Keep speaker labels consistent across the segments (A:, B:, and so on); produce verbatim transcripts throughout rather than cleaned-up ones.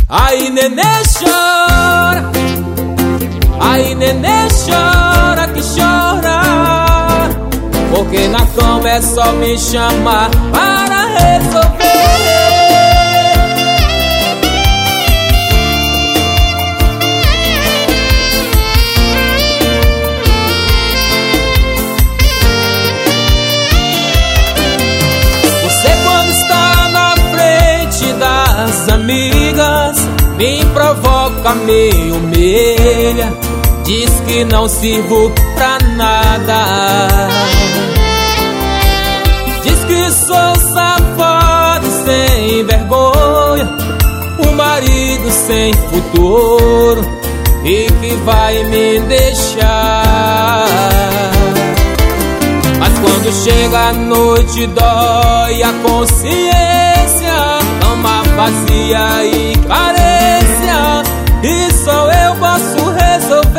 A: Aí nenê chora, aí nenê chora que chora, porque na cama é só me chamar para resolver. Você quando está na frente das amigas me provoca, me humilha, diz que não sirvo pra nada, diz que sou safado e sem vergonha, um marido sem futuro e que vai me deixar. Mas quando chega a noite dói a consciência, cama vazia e carência, e só eu posso resolver.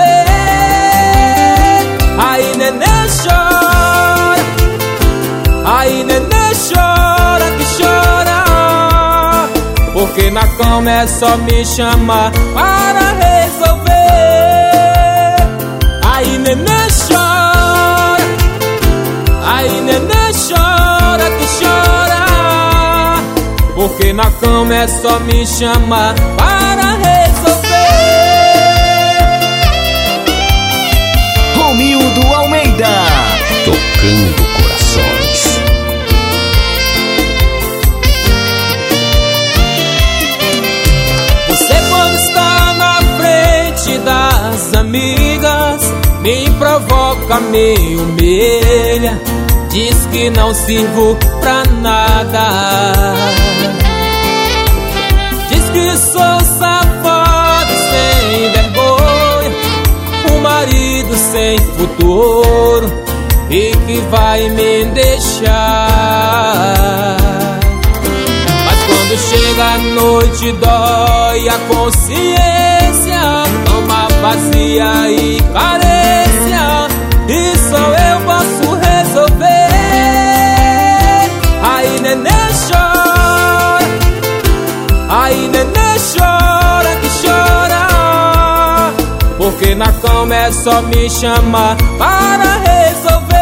A: Aí nenê chora, aí nenê chora que chora, porque na cama é só me chamar para resolver. Aí nenê chora, aí nenê chora que chora, porque na cama é só me chamar para resolver.
B: Romildo Almeida, tocando corações.
A: Você quando está na frente das amigas me provoca, me humilha, diz que não sirvo pra nada, diz que sou safado sem vergonha, um marido sem futuro e que vai me deixar. Mas quando chega a noite dói a consciência, cama vazia e carência, e só eu posso resolver. Aí nenê chora, aí nenê chora que chora, porque na cama é só me chamar para resolver.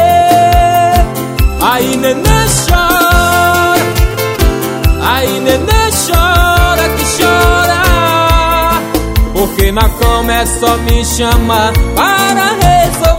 A: Aí nenê chora, aí nenê chora que chora, porque na cama é só me chamar para resolver.